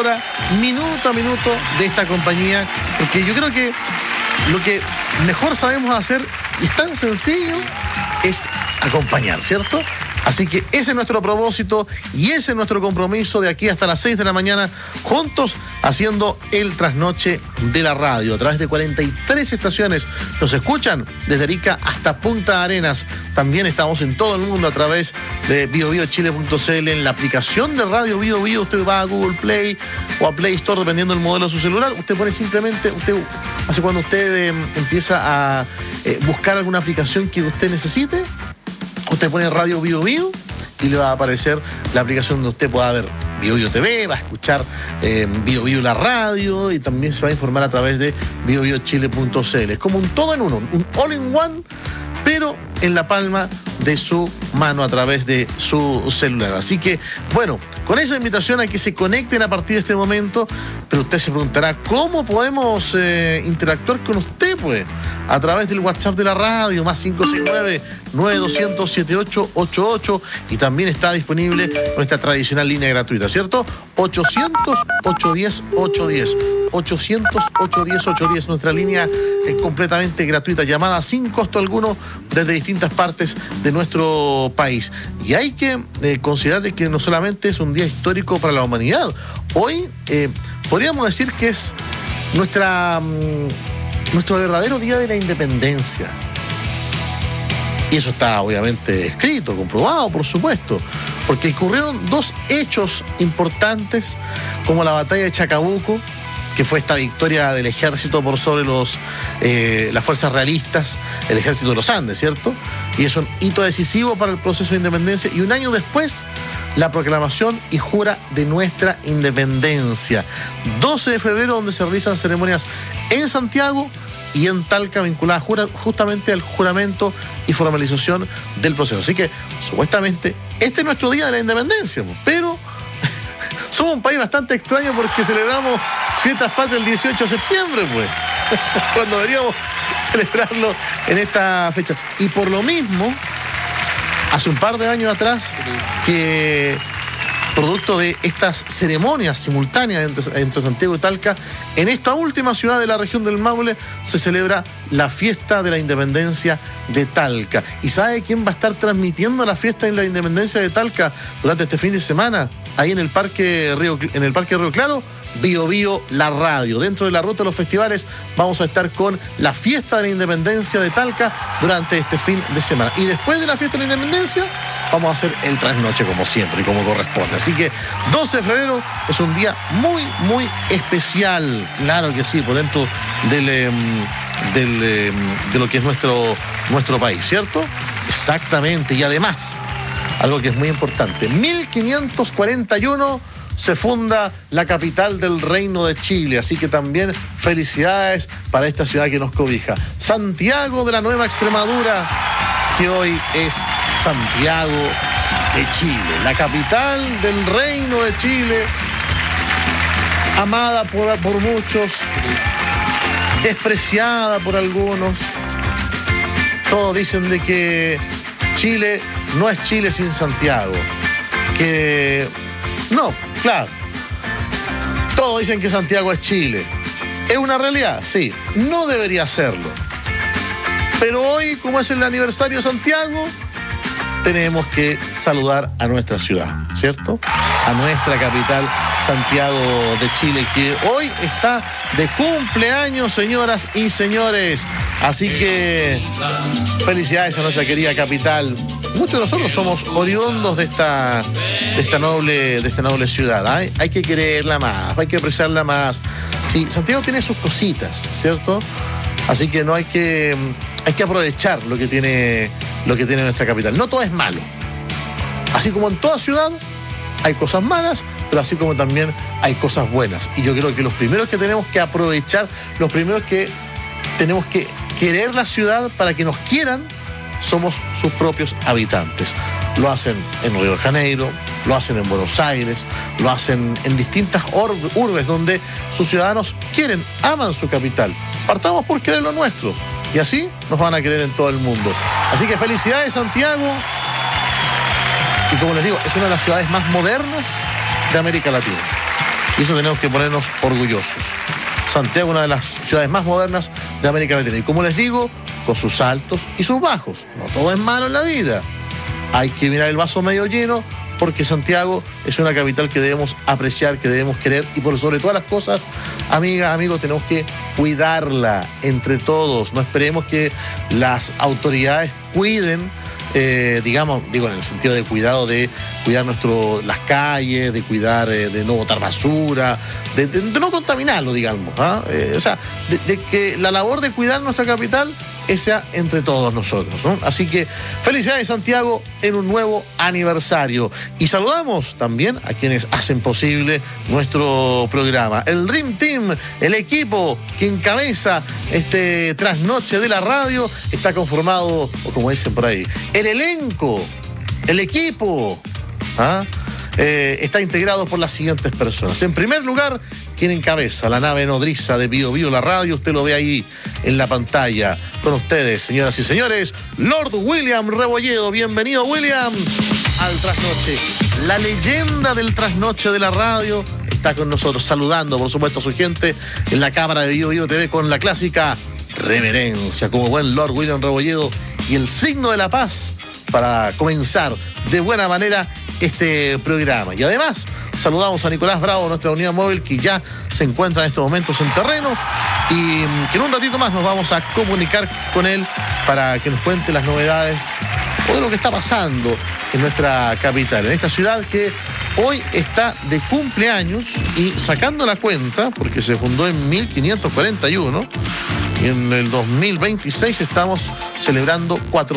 minuto a minuto de esta compañía, porque yo creo que lo que mejor sabemos hacer, y es tan sencillo, es acompañar, ¿cierto? Así que ese es nuestro propósito y ese es nuestro compromiso de aquí hasta las 6 de la mañana, juntos haciendo el trasnoche de la radio. A través de 43 estaciones nos escuchan desde Arica hasta Punta Arenas. También estamos en todo el mundo a través de biobiochile.cl, en la aplicación de Radio Bio Bio. Usted va a Google Play o a Play Store, dependiendo del modelo de su celular. Usted pone simplemente, hace cuando usted empieza a buscar alguna aplicación que usted necesite, usted pone Radio Bio Bio y le va a aparecer la aplicación donde usted pueda ver Bio Bio TV, va a escuchar Bio Bio la radio y también se va a informar a través de biobiochile.cl. Es como un todo en uno, un all-in-one, pero en la palma de su mano a través de su celular. Así que, bueno, con esa invitación a que se conecten a partir de este momento, pero usted se preguntará, ¿cómo podemos interactuar con usted? Pues a través del WhatsApp de la radio, más 569-9200-7888, y también está disponible nuestra tradicional línea gratuita, ¿cierto? 800-810-810. 800-810-810, nuestra línea completamente gratuita, llamada sin costo alguno desde distintas partes de nuestro país. Y hay que considerar de que no solamente es un día histórico para la humanidad, hoy podríamos decir que es nuestro verdadero día de la independencia. Y eso está obviamente escrito, comprobado, por supuesto, porque ocurrieron dos hechos importantes, como la batalla de Chacabuco, que fue esta victoria del ejército por sobre las fuerzas realistas, el ejército de los Andes, ¿cierto? Y es un hito decisivo para el proceso de independencia. Y un año después, la proclamación y jura de nuestra independencia. 12 de febrero, donde se realizan ceremonias en Santiago y en Talca, vinculadas justamente al juramento y formalización del proceso. Así que, supuestamente, este es nuestro día de la independencia, pero somos un país bastante extraño porque celebramos fiestas patrias el 18 de septiembre, pues, cuando deberíamos celebrarlo en esta fecha. Y por lo mismo, hace un par de años atrás, que producto de estas ceremonias simultáneas entre Santiago y Talca, en esta última ciudad de la región del Maule se celebra la fiesta de la independencia de Talca. ¿Y sabe quién va a estar transmitiendo la fiesta de la independencia de Talca durante este fin de semana? Ahí en el Parque Río Claro, Bio Bio la radio. Dentro de la ruta de los festivales vamos a estar con la fiesta de la independencia de Talca durante este fin de semana. Y después de la fiesta de la independencia vamos a hacer el trasnoche como siempre y como corresponde. Así que 12 de febrero es un día muy, muy especial. Claro que sí, por dentro de lo que es nuestro país, ¿cierto? Exactamente. Y además, algo que es muy importante, 1541 se funda la capital del Reino de Chile, así que también felicidades para esta ciudad que nos cobija. Santiago de la Nueva Extremadura, que hoy es Santiago de Chile, la capital del Reino de Chile, amada por muchos, despreciada por algunos. Todos dicen de que Chile no es Chile sin Santiago, que no, claro, todos dicen que Santiago es Chile. ¿Es una realidad? Sí, no debería serlo. Pero hoy, como es el aniversario de Santiago, tenemos que saludar a nuestra ciudad, ¿cierto? A nuestra capital, Santiago de Chile, que hoy está de cumpleaños, señoras y señores. Así que felicidades a nuestra querida capital. Muchos de nosotros somos oriundos de esta noble ciudad. ¿Eh? Hay que quererla más, hay que apreciarla más. Sí, Santiago tiene sus cositas, ¿cierto? Así que no hay que aprovechar lo que tiene nuestra capital. No todo es malo. Así como en toda ciudad hay cosas malas, pero así como también hay cosas buenas. Y yo creo que los primeros que tenemos que aprovechar, los primeros que tenemos que querer la ciudad para que nos quieran, somos sus propios habitantes. Lo hacen en Río de Janeiro, lo hacen en Buenos Aires, lo hacen en distintas urbes donde sus ciudadanos quieren, aman su capital. Partamos por querer lo nuestro y así nos van a querer en todo el mundo. Así que felicidades, Santiago. Y como les digo, es una de las ciudades más modernas de América Latina. Y eso tenemos que ponernos orgullosos. Santiago, una de las ciudades más modernas de América Latina. Y como les digo, con sus altos y sus bajos. No todo es malo en la vida. Hay que mirar el vaso medio lleno, porque Santiago es una capital que debemos apreciar, que debemos querer, y por sobre todas las cosas, amigas, amigos, tenemos que cuidarla entre todos. No esperemos que las autoridades cuiden, digo en el sentido de cuidado, de cuidar las calles, de cuidar, de no botar basura, de no contaminarlo, digamos. O sea, de que la labor de cuidar nuestra capital sea entre todos nosotros, ¿no? Así que felicidades, Santiago, en un nuevo aniversario. Y saludamos también a quienes hacen posible nuestro programa. El Dream Team, el equipo que encabeza este trasnoche de la radio, está conformado, o como dicen por ahí, el elenco, el equipo, está integrado por las siguientes personas. En primer lugar, quien encabeza la nave nodriza de Bio Bio, la radio, usted lo ve ahí en la pantalla. Con ustedes, señoras y señores, Lord William Rebolledo. Bienvenido, William, al Trasnoche. La leyenda del Trasnoche de la radio está con nosotros, saludando, por supuesto, a su gente en la cámara de Bio Bio TV con la clásica reverencia, como buen Lord William Rebolledo, y el signo de la paz para comenzar de buena manera este programa. Y además saludamos a Nicolás Bravo, nuestra unidad móvil, que ya se encuentra en estos momentos en terreno, y que en un ratito más nos vamos a comunicar con él para que nos cuente las novedades o de lo que está pasando en nuestra capital, en esta ciudad que hoy está de cumpleaños, y sacando la cuenta, porque se fundó en 1541, y en el 2026 estamos celebrando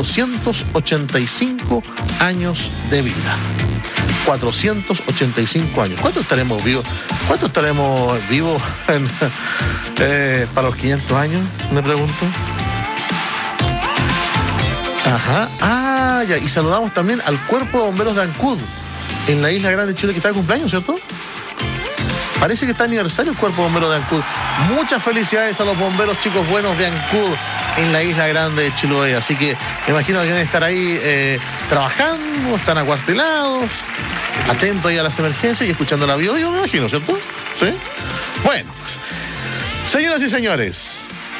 485 años de vida. 485 años. ¿Cuánto estaremos vivos? ¿Cuánto estaremos vivos para los 500 años? Me pregunto. Ajá. Ya. Y saludamos también al Cuerpo de Bomberos de Ancud, en la Isla Grande de Chile, que está de cumpleaños, ¿cierto? Parece que está aniversario el Cuerpo de Bomberos de Ancud. Muchas felicidades a los bomberos, chicos buenos de Ancud, en la Isla Grande de Chiloé. Así que me imagino que deben estar ahí trabajando, están acuartelados, atentos ahí a las emergencias y escuchando la Bio Bio, me imagino, ¿cierto? ¿Sí? Bueno, señoras y señores,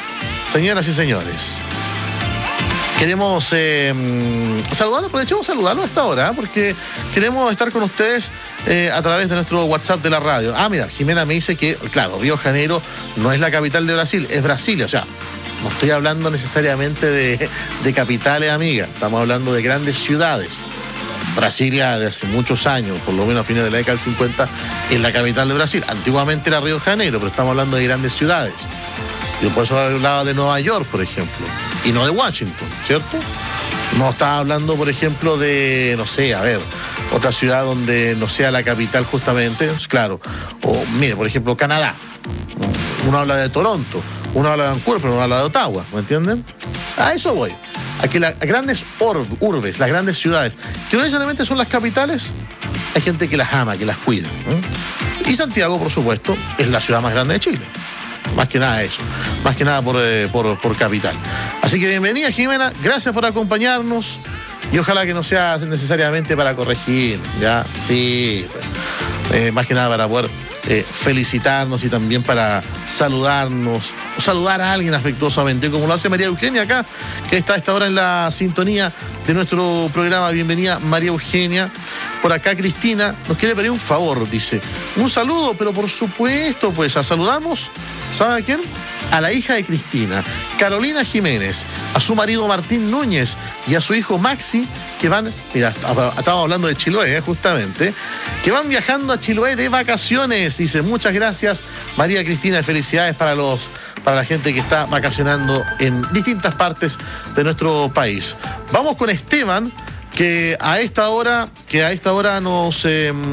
queremos saludarlos, aprovechemos saludarlos a esta hora, porque queremos estar con ustedes a través de nuestro WhatsApp de la radio. Mira, Jimena me dice que, claro, Río de Janeiro no es la capital de Brasil, es Brasilia. O sea, no estoy hablando necesariamente de capitales, amiga. Estamos hablando de grandes ciudades. Brasilia, de hace muchos años, por lo menos a fines de la década del 50, es la capital de Brasil. Antiguamente era Río de Janeiro, pero estamos hablando de grandes ciudades. Yo por eso hablaba de Nueva York, por ejemplo, y no de Washington, ¿cierto? No estaba hablando, por ejemplo, de, no sé, otra ciudad donde no sea la capital justamente, claro. O, mire, por ejemplo, Canadá. Uno habla de Toronto, uno habla de Vancouver, pero uno habla de Ottawa, ¿me entienden? A eso voy. A que las grandes urbes, las grandes ciudades, que no necesariamente son las capitales, hay gente que las ama, que las cuida. Y Santiago, por supuesto, es la ciudad más grande de Chile. Más que nada eso, más que nada por capital. Así que bienvenida, Jimena, gracias por acompañarnos, y ojalá que no sea necesariamente para corregir, ¿ya? Sí, pues, más que nada para poder felicitarnos y también para saludarnos, o saludar a alguien afectuosamente, como lo hace María Eugenia acá, que está a esta hora en la sintonía de nuestro programa. Bienvenida, María Eugenia. Por acá Cristina nos quiere pedir un favor, dice, un saludo, pero por supuesto, pues saludamos, ¿sabe a quién? A la hija de Cristina, Carolina Jiménez, a su marido Martín Núñez y a su hijo Maxi, que van, mira, estábamos hablando de Chiloé, justamente, que van viajando a Chiloé de vacaciones. Dice, muchas gracias, María Cristina, y felicidades para la gente que está vacacionando en distintas partes de nuestro país. Vamos con Esteban, que a esta hora nos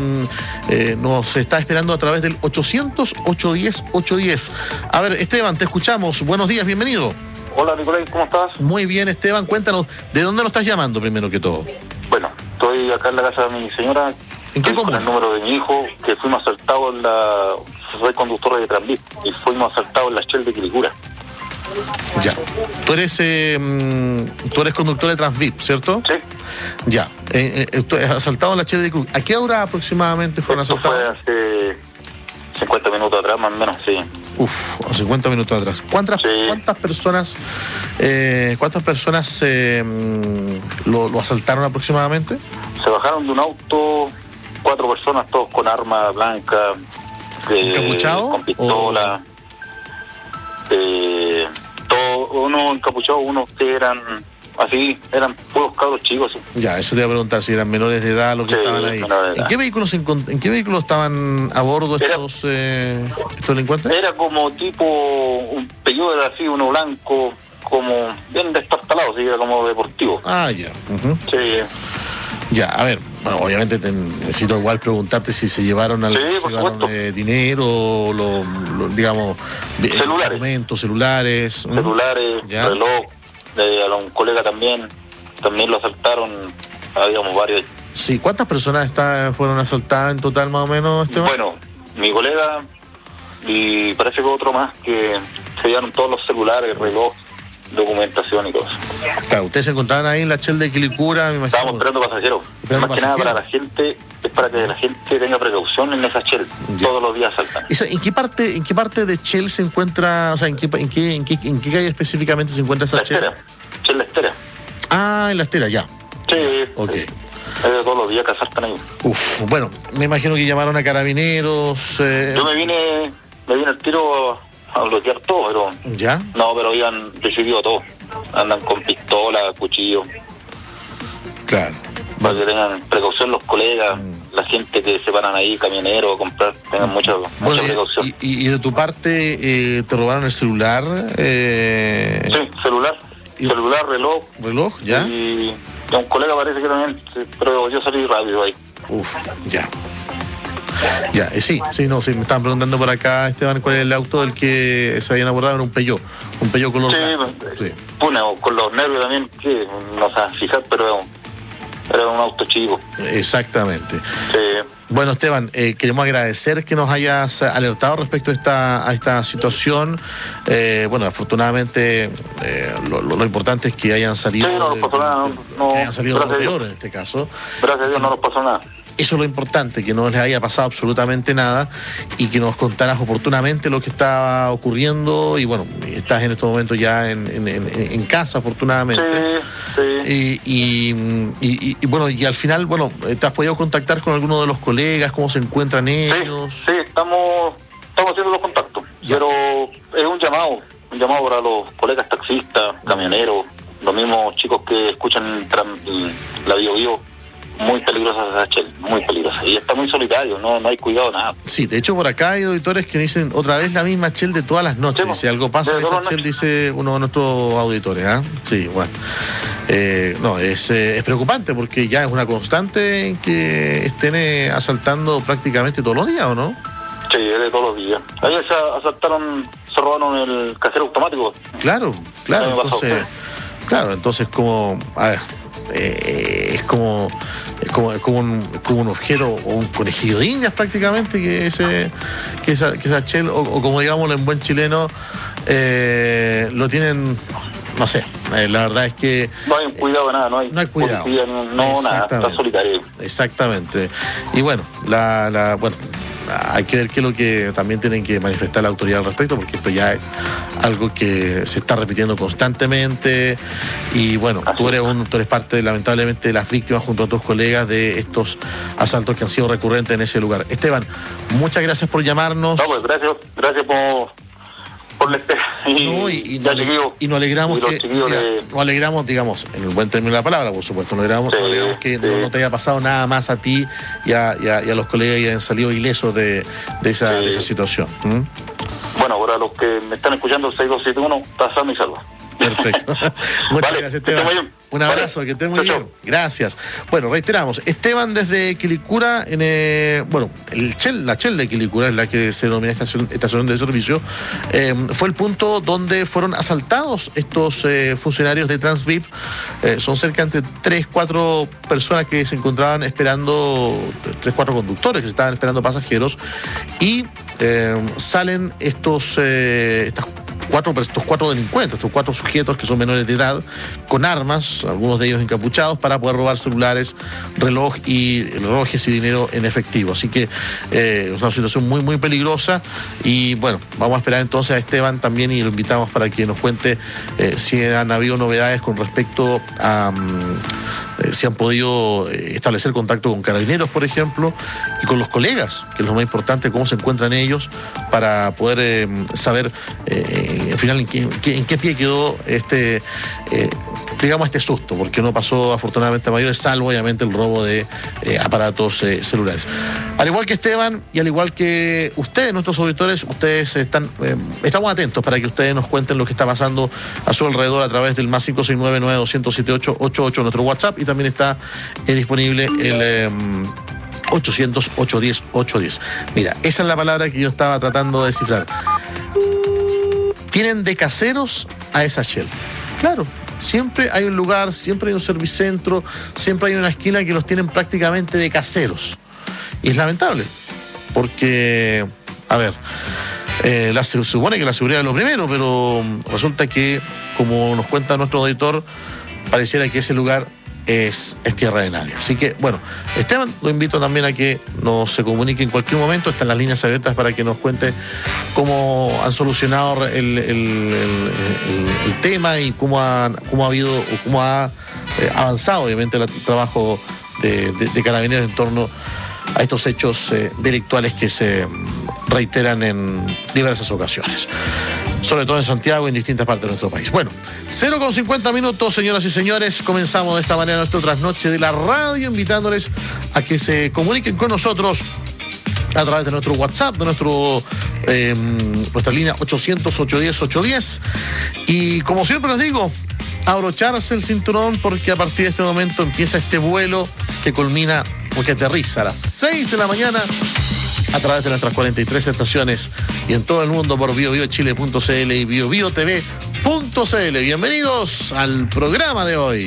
está esperando a través del 800-810-810. A ver, Esteban, te escuchamos. Buenos días, bienvenido. Hola, Nicolás, ¿cómo estás? Muy bien, Esteban. Cuéntanos, ¿de dónde nos estás llamando primero que todo? Bueno, estoy acá en la casa de mi señora. ¿En qué con el número de mi hijo, que fuimos asaltados soy conductor de Transvip, y fuimos asaltados en la Shell de Quilicura. Ya. Tú eres conductor de Transvip, ¿cierto? Sí. Ya. Asaltado en la Shell de Quilicura. ¿A qué hora aproximadamente fueron asaltados? Fue hace 50 minutos atrás, más o menos, sí. 50 minutos atrás. ¿Cuántas personas lo asaltaron aproximadamente? Se bajaron de un auto 4 personas, todos con arma blanca, ¿encapuchado? Con pistola, uno encapuchado, unos que eran así, eran puros cabros chicos. Ya, eso te iba a preguntar si eran menores de edad los que estaban ahí. ¿En qué vehículo estaban a bordo estos delincuentes? Era como tipo un Peugeot así, uno blanco, como bien destartalado, así, como deportivo. Ah, ya. Sí. Ya, a ver, bueno, obviamente necesito igual preguntarte si se llevaron dinero, digamos, celulares. ¿Ya? Reloj, a un colega también lo asaltaron, habíamos varios. Sí, ¿cuántas personas fueron asaltadas en total más o menos, Esteban? Bueno, mi colega y parece que otro más, que se llevaron todos los celulares, reloj, documentación y todo eso. Claro, ustedes se encontraban ahí en la Shell de Quilicura, me imagino. Estábamos esperando pasajeros. Más que nada para la gente, es para que la gente tenga precaución en esa Shell. Ya. Todos los días saltan. ¿En qué parte de Shell se encuentra, o sea, en qué calle específicamente se encuentra esa Shell? Shell La Estera. Ah, en La Estera, ya. Sí. Ok. Sí. Todos los días que asaltan ahí. Bueno, me imagino que llamaron a carabineros. Yo me vine al tiro a bloquear todo, pero... ¿Ya? No, pero habían decidido todo. Andan con pistola, cuchillo. Claro. Para que tengan precaución los colegas, la gente que se paran ahí, camioneros, a comprar, tengan mucha precaución. ¿Y de tu parte te robaron el celular? Sí, celular, reloj. ¿Reloj, ya? Y a un colega parece que también, pero yo salí rápido ahí. Ya. Ya, sí, me estaban preguntando por acá, Esteban, cuál es el auto del que se habían abordado. Era un Peugeot color blanco. Sí. Bueno, con los nervios también, que no se van a fijar, pero era un auto chico. Exactamente. Sí. Bueno, Esteban, queremos agradecer que nos hayas alertado respecto a esta situación. Bueno, afortunadamente lo importante es que hayan salido, sí, no nos pasó nada, que hayan salido lo peor en este caso. Gracias a Dios no nos pasó nada. Eso es lo importante, que no les haya pasado absolutamente nada y que nos contaras oportunamente lo que está ocurriendo. Y bueno, estás en estos momentos ya en casa, afortunadamente. Sí. Y bueno, y al final, bueno, ¿te has podido contactar con alguno de los colegas? ¿Cómo se encuentran ellos? Sí, estamos haciendo los contactos. Ya. Pero es un llamado para los colegas taxistas, camioneros, los mismos chicos que escuchan la Bio. Muy peligrosa esa Shell, muy peligrosa. Y está muy solitario, no hay cuidado, nada. Sí, de hecho por acá hay auditores que dicen otra vez la misma Shell de todas las noches. Si algo pasa en esa Shell, dice uno de nuestros auditores. Sí, bueno. No, es preocupante porque ya es una constante en que estén asaltando prácticamente todos los días, ¿o no? Sí, es de todos los días. Ahí se robaron el cajero automático. Claro, entonces como, a ver, es como un objeto o un conejillo de indias prácticamente que esa Shell o como digámoslo en buen chileno lo tienen, no sé, la verdad es que no hay cuidado de nada, no hay cuidado, policía, no nada, está solitario. Exactamente. Y bueno, bueno, hay que ver qué es lo que también tienen que manifestar la autoridad al respecto, porque esto ya es algo que se está repitiendo constantemente. Y bueno, tú eres parte, lamentablemente, de las víctimas junto a tus colegas de estos asaltos que han sido recurrentes en ese lugar. Esteban, muchas gracias por llamarnos. No, pues gracias por la espera. Y nos alegramos, digamos, en el buen término de la palabra, por supuesto, nos alegramos que no te haya pasado nada más a ti y a los colegas y hayan salido ilesos de esa situación. Bueno, para los que me están escuchando, el 6271 está sano y salvo. Perfecto. Muchas gracias, Esteban. Un abrazo, que estés muy bien. Gracias. Bueno, reiteramos, Esteban desde Quilicura, la Shell de Quilicura es la que se denomina estación de servicio, fue el punto donde fueron asaltados estos funcionarios de Transvip. Son cerca de 3-4 personas que se encontraban esperando, 3-4 conductores que se estaban esperando pasajeros, y salen estas cuatro delincuentes, estos 4 sujetos que son menores de edad, con armas, algunos de ellos encapuchados, para poder robar celulares, relojes y dinero en efectivo. Así que es una situación muy, muy peligrosa y bueno, vamos a esperar entonces a Esteban también y lo invitamos para que nos cuente si han habido novedades con respecto a si han podido establecer contacto con carabineros, por ejemplo, y con los colegas, que es lo más importante, cómo se encuentran ellos, para poder saber al final en qué pie quedó este susto, porque no pasó afortunadamente a mayores, salvo obviamente el robo de aparatos celulares. Al igual que Esteban y al igual que ustedes, nuestros auditores, ustedes estamos atentos para que ustedes nos cuenten lo que está pasando a su alrededor a través del más 569-9200-7888, nuestro WhatsApp, y también está disponible el 800-810-810. Mira, esa es la palabra que yo estaba tratando de descifrar. Tienen de caseros a esa Shell. Claro, siempre hay un lugar, siempre hay un servicentro, siempre hay una esquina que los tienen prácticamente de caseros. Y es lamentable, porque, a ver, se supone que la seguridad es lo primero, pero resulta que, como nos cuenta nuestro auditor, pareciera que ese lugar es tierra de nadie. Así que, bueno, Esteban, lo invito también a que se comunique en cualquier momento. Están las líneas abiertas para que nos cuente cómo han solucionado el tema y cómo ha habido o cómo ha avanzado, obviamente, el trabajo de Carabineros en torno a estos hechos delictuales que se reiteran en diversas ocasiones, sobre todo en Santiago y en distintas partes de nuestro país. Bueno, 0:50, señoras y señores. Comenzamos de esta manera nuestro trasnoche de la radio, invitándoles a que se comuniquen con nosotros a través de nuestro WhatsApp, de nuestra línea 800-810-810. Y como siempre les digo, abrocharse el cinturón, porque a partir de este momento empieza este vuelo que culmina, porque aterriza a las 6 de la mañana a través de nuestras 43 estaciones y en todo el mundo por biobiochile.cl y biobiotv.cl. Bienvenidos al programa de hoy.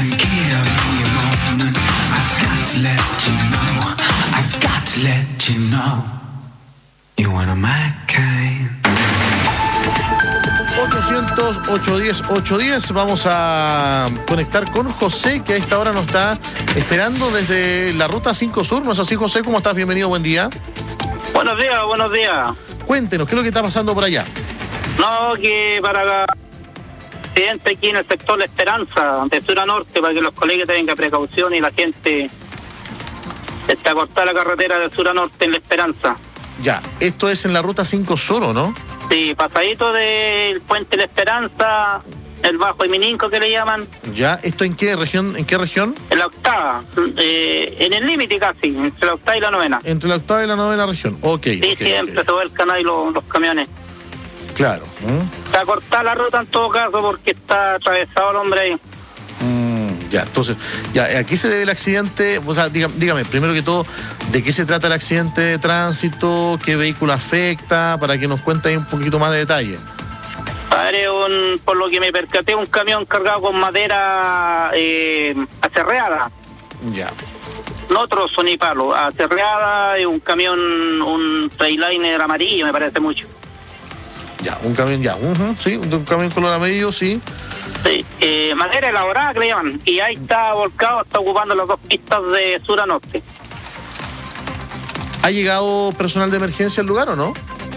can't give me a moment. I've got to let you know. I've got to let you know. You're one of my kind. 800-810-810. Vamos a conectar con José, que a esta hora nos está esperando desde la Ruta 5 Sur. ¿No es así, José? ¿Cómo estás? Bienvenido, buen día. Buenos días, buenos días. Cuéntenos, ¿qué es lo que está pasando por allá? No, que para la accidente aquí en el sector La Esperanza, de sur a norte, para que los colegas tengan precaución y la gente está cortada la carretera de sur a norte en La Esperanza. Ya, esto es en la Ruta 5 Sur, ¿o no? Sí, pasadito del puente La Esperanza, el Bajo y Mininco que le llaman. Ya, ¿esto en qué región? ¿En qué región? En la octava, en el límite casi, entre la octava y la novena. Entre la octava y la novena región, ok. Sí, okay, siempre okay. se vuelcan ahí los camiones. Claro. Está cortada la ruta en todo caso porque está atravesado el hombre ahí. Ya, entonces, ya, ¿a qué se debe el accidente? O sea, dígame, primero que todo, ¿de qué se trata el accidente de tránsito? ¿Qué vehículo afecta? Para que nos cuente ahí un poquito más de detalle. Padre, por lo que me percaté, un camión cargado con madera acerreada. Ya. No trozo ni palo, acerreada, y un camión, un Trailiner amarillo, me parece mucho. Ya, un camión, ya, sí, un camión color amarillo, sí. Sí, madera elaborada que le llaman, y ahí está volcado, está ocupando las dos pistas de sur a norte. ¿Ha llegado personal de emergencia al lugar o no?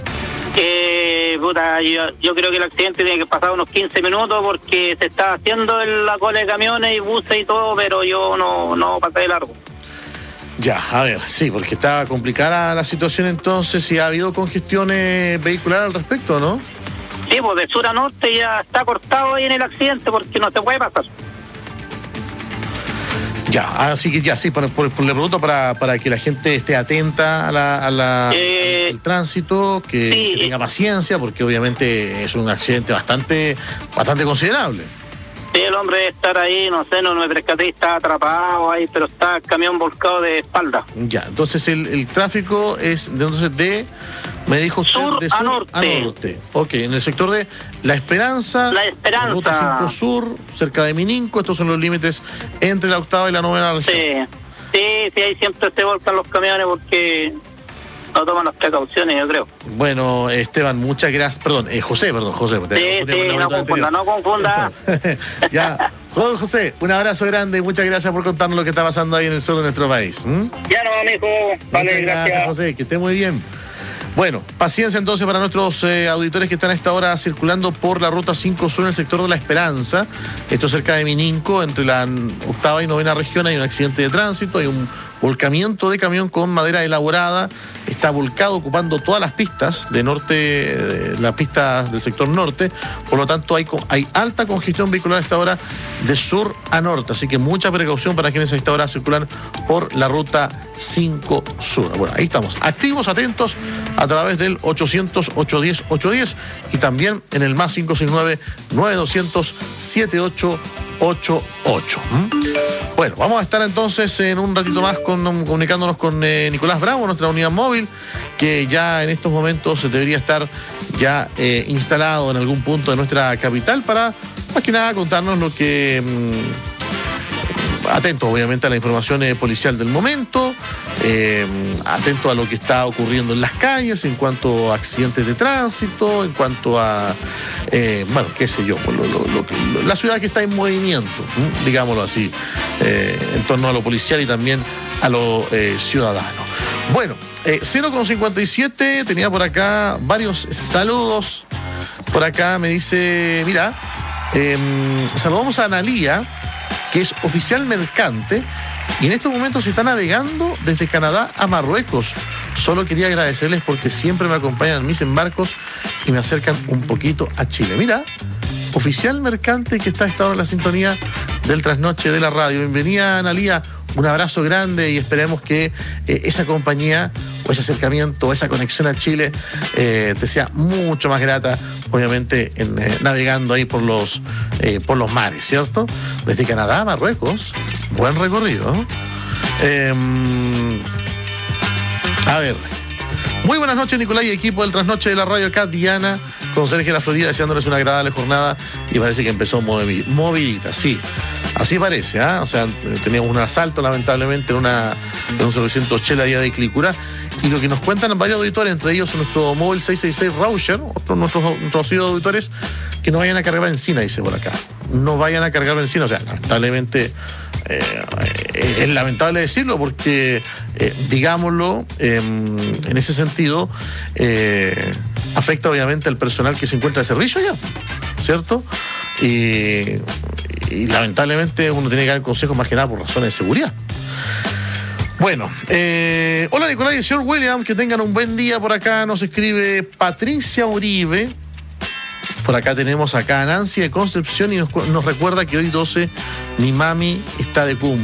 Puta, yo creo que el accidente tiene que pasar unos 15 minutos porque se está haciendo la cola de camiones y buses y todo, pero yo no pasé de largo. Ya, a ver, sí, porque está complicada la situación entonces, y ha habido congestión vehicular al respecto, ¿no? Sí, pues de sur a norte ya está cortado ahí en el accidente porque no se puede pasar. Ya, así que ya, sí, le pregunto para que la gente esté atenta al tránsito, que tenga paciencia, porque obviamente es un accidente bastante considerable. Sí, el hombre debe estar ahí, no sé, no me percaté, está atrapado ahí, pero está el camión volcado de espalda. Ya, entonces el tráfico es me dijo usted, de sur a norte. Ok, en el sector de La Esperanza, Ruta 5 Sur, cerca de Mininco, estos son los límites entre la octava y la novena región. Sí, ahí siempre se volcan los camiones porque no toman las precauciones, yo creo. Bueno, Esteban, muchas gracias. José. Sí, no confunda. Ya, José, un abrazo grande y muchas gracias por contarnos lo que está pasando ahí en el sur de nuestro país. Ya no, amigo. Vale, muchas gracias, José, que esté muy bien. Bueno, paciencia entonces para nuestros auditores que están a esta hora circulando por la Ruta 5 Sur en el sector de La Esperanza. Esto cerca de Mininco, entre la octava y novena región, hay un accidente de tránsito, hay un volcamiento de camión con madera elaborada, está volcado ocupando todas las pistas de norte, las pistas del sector norte, por lo tanto hay alta congestión vehicular a esta hora de sur a norte, así que mucha precaución para quienes a esta hora circulan por la Ruta 5 Sur. Bueno, ahí estamos, activos, atentos a través del 800-810-810 y también en el más 569-9200-7888. Bueno, vamos a estar entonces en un ratito más comunicándonos con Nicolás Bravo, nuestra unidad móvil, que ya en estos momentos debería estar ya instalado en algún punto de nuestra capital para, más que nada, contarnos lo que... atento obviamente a la información policial del momento, atento a lo que está ocurriendo en las calles en cuanto a accidentes de tránsito, en cuanto a, bueno, qué sé yo, la ciudad que está en movimiento, digámoslo así, en torno a lo policial y también a lo ciudadano. Bueno, 0,57, tenía por acá varios saludos. Por acá me dice, mira, saludamos a Analía, que es oficial mercante y en estos momentos se está navegando desde Canadá a Marruecos. Solo quería agradecerles porque siempre me acompañan en mis embarcos y me acercan un poquito a Chile. Mira, oficial mercante que está a esta hora en la sintonía del Trasnoche de la radio. Bienvenida, Analía. Un abrazo grande y esperemos que esa compañía o ese acercamiento, esa conexión a Chile te sea mucho más grata, obviamente, navegando ahí por los mares, ¿cierto? Desde Canadá a Marruecos, buen recorrido. A ver, muy buenas noches, Nicolás y equipo del Trasnoche de la radio. Acá Diana, con Sergio de la Florida, deseándoles una agradable jornada y parece que empezó movidita, sí. Así parece, ¿ah? O sea, teníamos un asalto lamentablemente en un servicio Chela allá de Clicura. Y lo que nos cuentan varios auditores, entre ellos nuestro móvil 666 Rauscher, otros nuestros auditores, que no vayan a cargar benzina, dice por acá. No vayan a cargar benzina, o sea, lamentablemente, es lamentable decirlo porque, digámoslo, en ese sentido, afecta obviamente al personal que se encuentra de servicio ya, ¿cierto? Y lamentablemente uno tiene que dar consejos más que nada por razones de seguridad. Bueno, hola Nicolás y el señor William, que tengan un buen día. Por acá nos escribe Patricia Uribe. Por acá tenemos a Nancy de Concepción y nos recuerda que hoy 12 mi mami está de cumple.